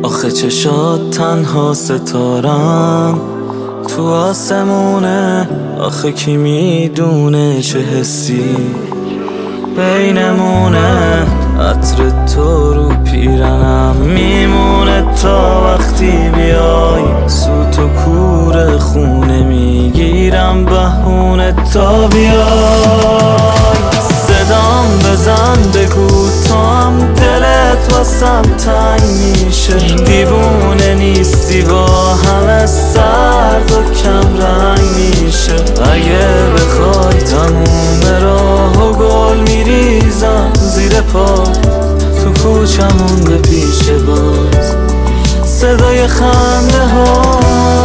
آخه چشات تنها ستارم تو آسمونه، آخه کی میدونه چه حسی بینمونه. عطر تو رو پیرنم میمونه تا وقتی بیای، سوت و کور خونه میگیرم بهونه تا بیای. صدام بزن بگو تو هم دلت واسم تنگ میشه، دیوونه نیستی با همه سرد و کم رنگ میشه. اگه بخوای تموم راه و گل میریزم زیر پا، تو کوچمون به پیش باز صدای خنده ها.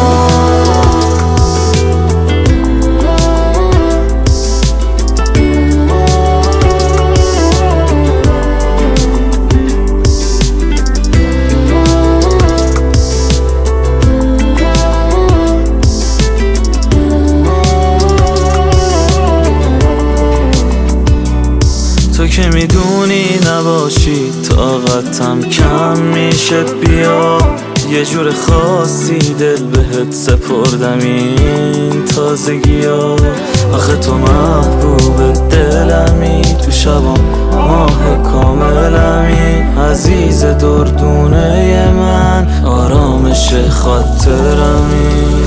تو که میدونی نباشی طاقتم کم میشه، بیا یه جور خاصی دل بهت سپردم این تازگی ها. آخه تو محبوب دلمی، تو شبام ماه کاملمی، عزیز دردونه من، آرامش خاطرمی.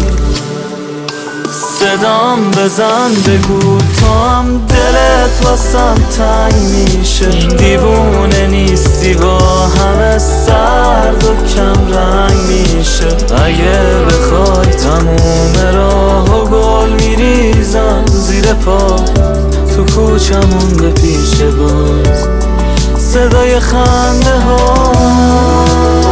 صدام بزن بگو تو هم دلت واسم تنگ میشه، دیوونه نیستی با همه سرد و کم رنگ میشه. اگه بخوای تموم راه و گل میریزم زیر پا، تو کوچمون به پیش باز صدای خنده ها.